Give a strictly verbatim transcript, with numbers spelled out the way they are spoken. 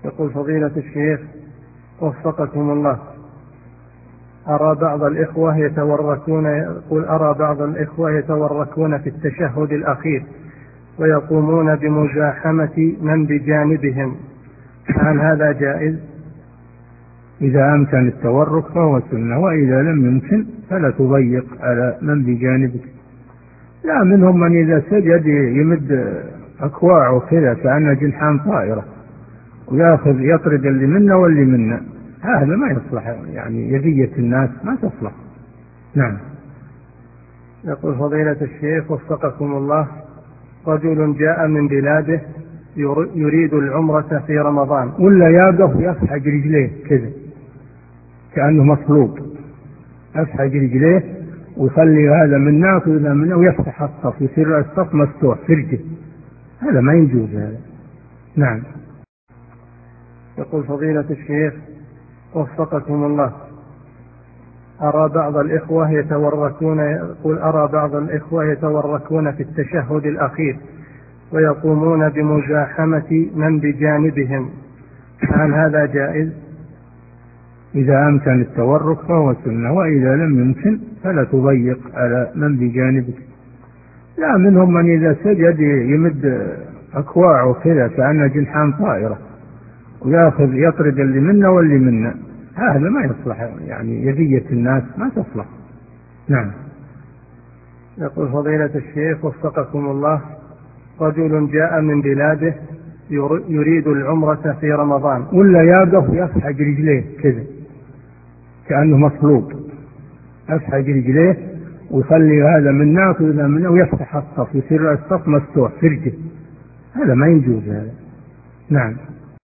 يقول فضيلة الشيخ وفقكم الله، أرى بعض الإخوة يتوركون يقول أرى بعض الإخوة يتوركون في التشهد الأخير ويقومون بمزاحمة من بجانبهم، هل هذا جائز؟ إذا أمكن التورك فهو سنة، وإذا لم يمكن فلا تضيق على من بجانبك. لا، منهم من إذا سجد يمد أكواعه كذا كأنه جنحان طائرة ويأخذ يطرد اللي منا واللي منا، هذا ما يصلح، يعني يذية الناس ما تصلح. نعم. يقول فضيلة الشيخ وفقكم الله، رجل جاء من بلاده يريد العمرة في رمضان، ولا يقف يفحق رجليه كذا كأنه مصلوب، يفحق رجليه ويخلي هذا من ناس وإذا منه ويفتح الصف، يصير الصف مفتوح في رجله، هذا ما يجوز هذا. نعم. يقول فضيلة الشيخ وفقكم الله، أرى بعض الإخوة يتوركون يقول أرى بعض الإخوة يتوركون في التشهد الأخير ويقومون بمزاحمة من بجانبهم، هل هذا جائز؟ إذا أمكن التورك فهو سنة، وإذا لم يمكن فلا تضيق على من بجانبك. لا، منهم من إذا سجد يمد أكواعه كذا كأنه جنحان طائرة ويأخذ يطرد اللي منا واللي منا، هذا ما يصلح، يعني يذية الناس ما تصلح. نعم. يقول فضيلة الشيخ وفقكم الله، رجل جاء من بلاده يريد العمرة في رمضان، ولا يقف يفحق رجليه كذا كأنه مصلوب، يفحق رجليه ويخلي هذا من ناس وإذا منه ويفتح الصف، يصير الصف مفتوح في رجله، هذا ما يجوز هذا. نعم.